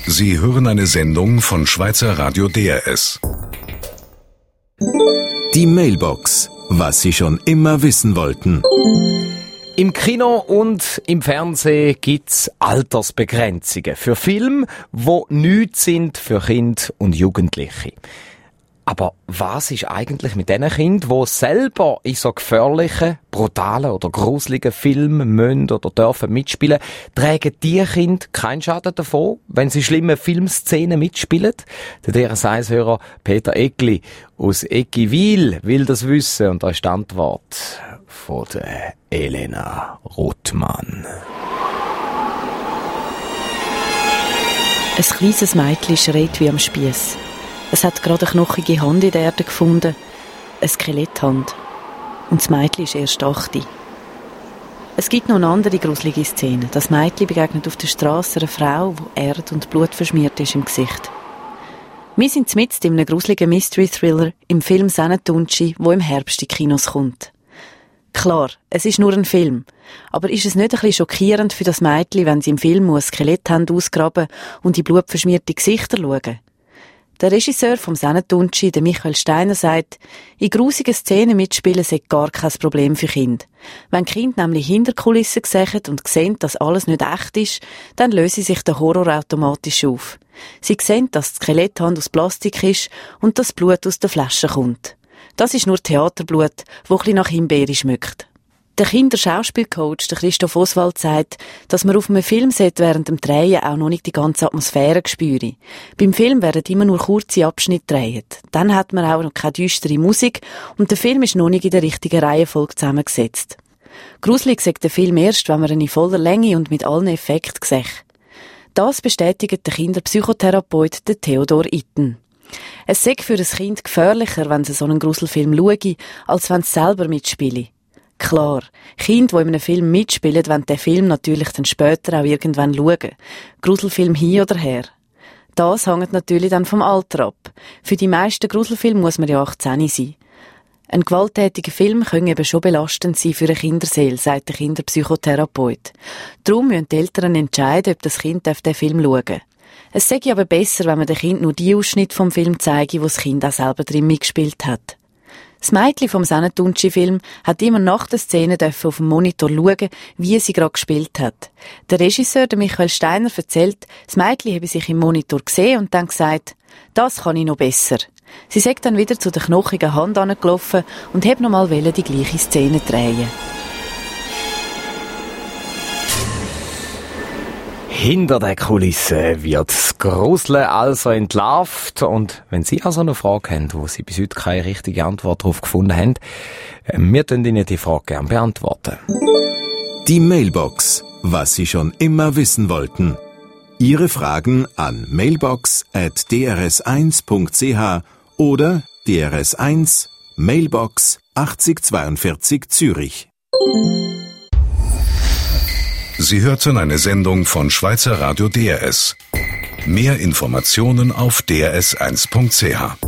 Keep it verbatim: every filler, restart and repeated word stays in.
Sie hören eine Sendung von Schweizer Radio D R S. Die Mailbox. Was Sie schon immer wissen wollten. Im Kino und im Fernsehen gibt's Altersbegrenzungen für Filme, die nichts sind für Kinder und Jugendliche. Aber was ist eigentlich mit den Kindern, die selber in so gefährlichen, brutalen oder gruseligen Filmen müssen oder dürfen mitspielen? Tragen die Kinder keinen Schaden davon, wenn sie schlimme Filmszenen mitspielen? Der D R S eins-Hörer Peter Egli aus Eggiwil will das wissen und da ist die Antwort von der Elena Rothmann. Ein kleines Mädchen schreit wie am Spiess. Es hat gerade eine knochige Hand in der Erde gefunden, eine Skeletthand. Und das Mädchen ist erst acht. Es gibt noch eine andere gruselige Szene. Das Mädchen begegnet auf der Straße einer Frau, die Erde und Blut verschmiert ist im Gesicht. Wir sind mitten in einem gruseligen Mystery-Thriller im Film Senetunci, der im Herbst in Kinos kommt. Klar, es ist nur ein Film. Aber ist es nicht ein bisschen schockierend für das Mädchen, wenn sie im Film eine Skeletthand ausgraben und in blutverschmierte Gesichter schauen? Der Regisseur vom Senetunci, der Michael Steiner, sagt, in grusigen Szenen mitspielen sei gar kein Problem für Kinder. Wenn Kinder nämlich hinter Kulissen sehen und sehen, dass alles nicht echt ist, dann löse sich der Horror automatisch auf. Sie sehen, dass die Skeletthand aus Plastik ist und das Blut aus der Flasche kommt. Das ist nur Theaterblut, das ein bisschen nach Himbeere schmeckt. Der Kinderschauspielcoach, der Christoph Oswald, sagt, dass man auf einem Filmset während dem Drehen auch noch nicht die ganze Atmosphäre spüre. Beim Film werden immer nur kurze Abschnitte gedreht. Dann hat man auch noch keine düstere Musik und der Film ist noch nicht in der richtigen Reihenfolge zusammengesetzt. Gruselig sagt der Film erst, wenn man ihn in voller Länge und mit allen Effekten sieht. Das bestätigt der Kinderpsychotherapeut der Theodor Itten. Es sei für ein Kind gefährlicher, wenn es so einen Gruselfilm schaue, als wenn es selber mitspiele. Klar, Kinder, die in einem Film mitspielen, wollen den Film natürlich dann später auch irgendwann schauen. Gruselfilm hin oder her. Das hängt natürlich dann vom Alter ab. Für die meisten Gruselfilme muss man ja achtzehn sein. Ein gewalttätiger Film kann eben schon belastend sein für eine Kinderseele, sagt der Kinderpsychotherapeut. Darum müssen die Eltern entscheiden, ob das Kind den Film schauen darf. Es sei aber besser, wenn man dem Kind nur die Ausschnitte vom Film zeige, wo das Kind auch selber drin mitgespielt hat. Das Mädchen vom Senetunci-Film hat immer nach der Szene auf dem Monitor schauen, wie sie gerade gespielt hat. Der Regisseur, der Michael Steiner, erzählt, das Mädchen habe sich im Monitor gesehen und dann gesagt, das kann ich noch besser. Sie sei dann wieder zu der knochigen Hand angelaufen und habe noch mal die gleiche Szene drehen. Hinter der Kulisse wird das Gruseln also entlarvt. Und wenn Sie also eine Frage haben, wo Sie bis heute keine richtige Antwort darauf gefunden haben, wir können Ihnen die Frage gerne beantworten. Die Mailbox. Was Sie schon immer wissen wollten. Ihre Fragen an mailbox at d r s eins punkt c h oder D R S eins Mailbox achtzig zweiundvierzig Zürich. Sie hörten eine Sendung von Schweizer Radio D R S. Mehr Informationen auf d r s eins punkt c h.